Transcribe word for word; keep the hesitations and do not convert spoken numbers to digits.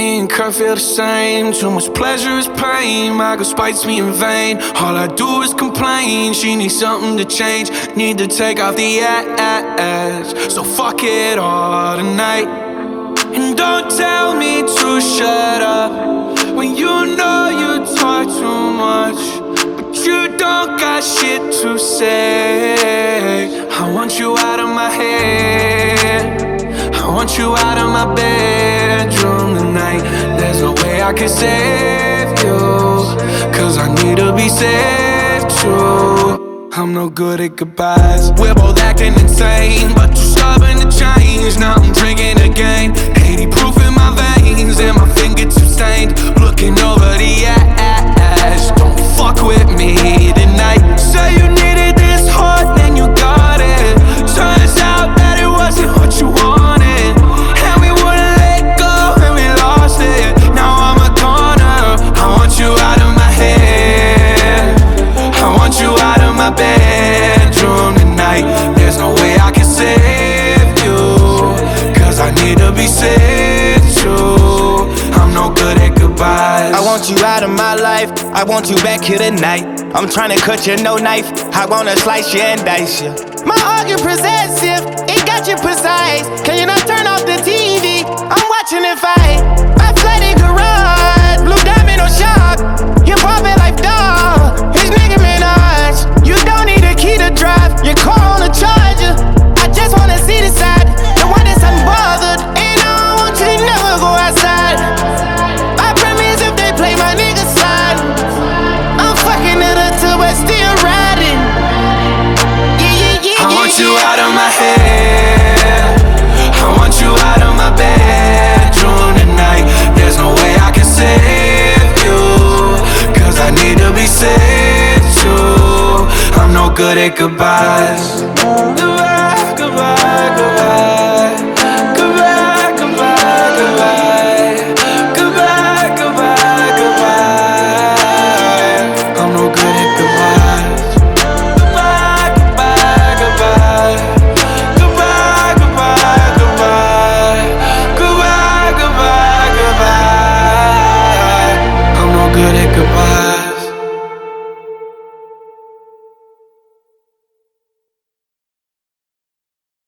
Me and Kurt feel the same. Too much pleasure is pain. My girl spites me in vain. All I do is complain. She needs something to change. Need to take off the ass. So fuck it all tonight. And don't tell me to shut up when you know you talk too much, but you don't got shit to say. I want you out of my head. I want you out of my bedroom tonight. There's no way I can save you, cause I need to be saved too. I'm no good at goodbyes. We're both acting insane, but you're stubborn to change. Now I'm drinking again, eighty proof in my veins, and my fingertips stained. Looking over the ass. Don't fuck with me tonight. Say you needed this hard, then you got it. Turns out that it wasn't what you wanted, and we wouldn't let go, and we lost it. Now I'm a goner. I want you out of my head. I want you out of my bedroom tonight. There's no way I can save you, cause I need to be saved too. I'm no good at goodbyes. I want you out of my life. I want you back here tonight. I'm tryna cut you, no knife. I wanna slice you and dice you. My argument possessive, it got you precise. Can you not turn off the T V? I'm watching it fight. My flooded garage, blue diamond on shock. You pop it like dog. It's Nicki Minaj. You don't need a key to drive. Your car on a charger. I just wanna see the side, the one that's unbothered. And I don't want you to never go outside. I promise if they play my nigga side, I'm fucking it up till we're still riding. Yeah, yeah, yeah, I want yeah, you yeah. out of my head. I want you out of my bedroom tonight. There's no way I can save you, cause I need to be saved too. I'm no good at goodbyes.